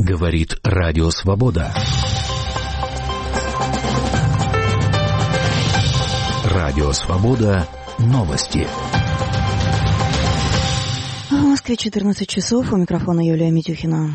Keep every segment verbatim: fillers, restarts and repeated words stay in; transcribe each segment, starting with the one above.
Говорит Радио Свобода. Радио Свобода. Новости. В Москве четырнадцать часов. У микрофона Юлия Митюхина.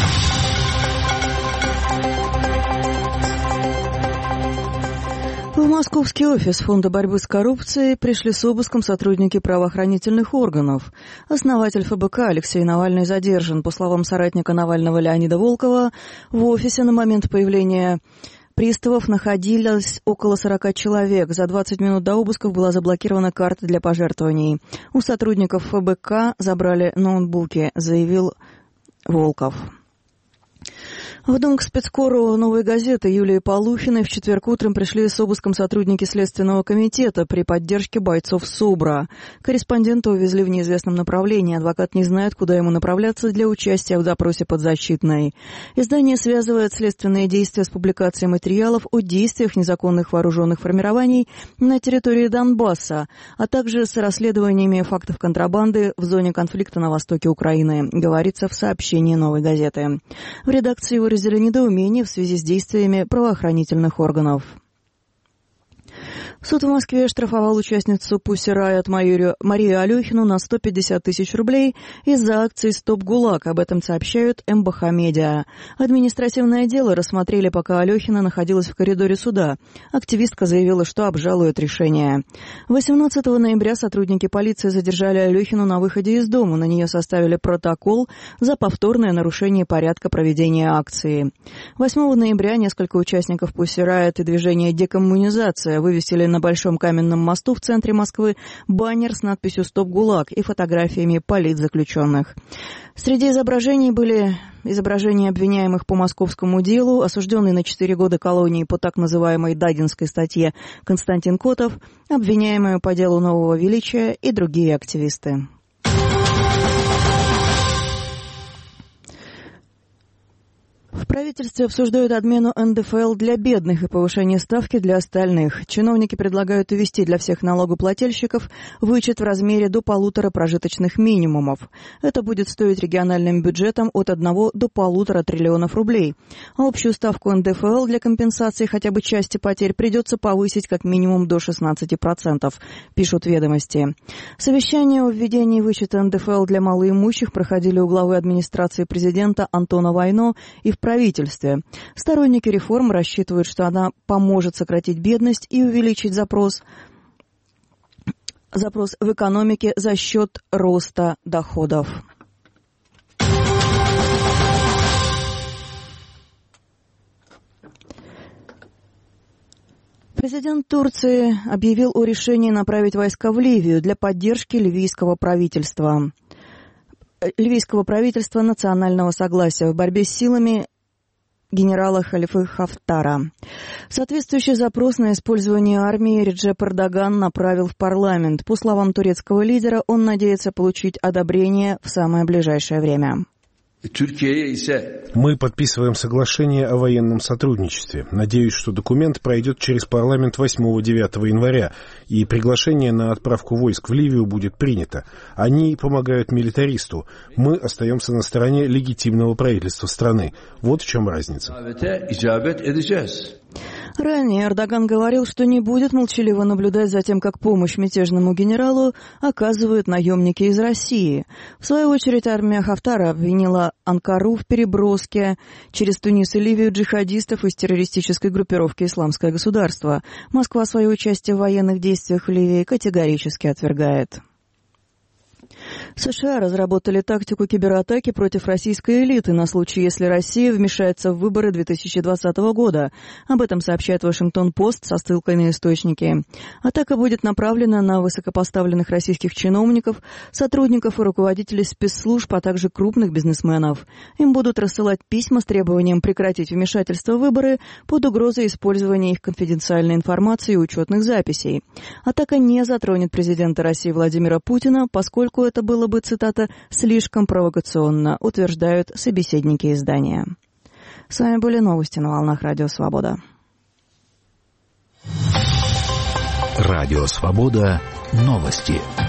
В московский офис Фонда борьбы с коррупцией пришли с обыском сотрудники правоохранительных органов. Основатель эф бэ ка Алексей Навальный задержан. По словам соратника Навального Леонида Волкова, в офисе на момент появления приставов находилось около сорока человек. За двадцать минут до обысков была заблокирована карта для пожертвований. У сотрудников эф бэ ка забрали ноутбуки, заявил Волков. В дом к спецкору «Новой газеты» Юлии Полухиной в четверг утром пришли с обыском сотрудники Следственного комитета при поддержке бойцов СОБРа. Корреспондента увезли в неизвестном направлении. Адвокат не знает, куда ему направляться для участия в допросе подзащитной. Издание связывает следственные действия с публикацией материалов о действиях незаконных вооруженных формирований на территории Донбасса, а также с расследованиями фактов контрабанды в зоне конфликта на востоке Украины, говорится в сообщении «Новой газеты». В редакции выразили недоумение в связи с действиями правоохранительных органов. Суд в Москве штрафовал участницу Pussy Riot Марию Алехину на сто пятьдесят тысяч рублей из-за акции «Стоп ГУЛАГ». Об этом сообщают эм бэ ха Медиа. Административное дело рассмотрели, пока Алехина находилась в коридоре суда. Активистка заявила, что обжалует решение. восемнадцатого ноября сотрудники полиции задержали Алехину на выходе из дома. На нее составили протокол за повторное нарушение порядка проведения акции. восьмого ноября несколько участников Pussy Riot и движения «Декоммунизация» вывесили на Большом каменном мосту в центре Москвы баннер с надписью «Стоп ГУЛАГ» и фотографиями политзаключенных. Среди изображений были изображения обвиняемых по московскому делу, осужденный на четыре года колонии по так называемой Дадинской статье Константин Котов, обвиняемые по делу Нового Величия и другие активисты. В правительстве обсуждают отмену эн дэ эф эл для бедных и повышение ставки для остальных. Чиновники предлагают уввести для всех налогоплательщиков вычет в размере до полутора прожиточных минимумов. Это будет стоить региональным бюджетам от одного до полутора триллионов рублей. А общую ставку эн дэ эф эл для компенсации хотя бы части потерь придется повысить как минимум до шестнадцати процентов, пишут «Ведомости». Совещания о введении вычета эн дэ эф эл для малоимущих проходили у главы администрации президента Антона Вайно и в правительстве. Сторонники реформ рассчитывают, что она поможет сократить бедность и увеличить запрос, запрос в экономике за счет роста доходов. Президент Турции объявил о решении направить войска в Ливию для поддержки ливийского правительства. Ливийского правительства национального согласия в борьбе с силами генерала Халифы Хафтара. Соответствующий запрос на использование армии Реджеп Эрдоган направил в парламент. По словам турецкого лидера, он надеется получить одобрение в самое ближайшее время. Мы подписываем соглашение о военном сотрудничестве. Надеюсь, что документ пройдет через парламент восьмого-девятого января, и приглашение на отправку войск в Ливию будет принято. Они помогают милитаристу. Мы остаемся на стороне легитимного правительства страны. Вот в чем разница. Ранее Эрдоган говорил, что не будет молчаливо наблюдать за тем, как помощь мятежному генералу оказывают наемники из России. В свою очередь армия Хафтара обвинила Анкару в переброске через Тунис и Ливию джихадистов из террористической группировки «Исламское государство». Москва свое участие в военных действиях в Ливии категорически отвергает. США разработали тактику кибератаки против российской элиты на случай, если Россия вмешается в выборы две тысячи двадцатого года. Об этом сообщает Вашингтон-Пост со ссылкой на источники. Атака будет направлена на высокопоставленных российских чиновников, сотрудников и руководителей спецслужб, а также крупных бизнесменов. Им будут рассылать письма с требованием прекратить вмешательство в выборы под угрозой использования их конфиденциальной информации и учетных записей. Атака не затронет президента России Владимира Путина, поскольку это было бы, цитата, «слишком провокационно», утверждают собеседники издания. С вами были новости на волнах Радио Свобода. Радио Свобода. Новости.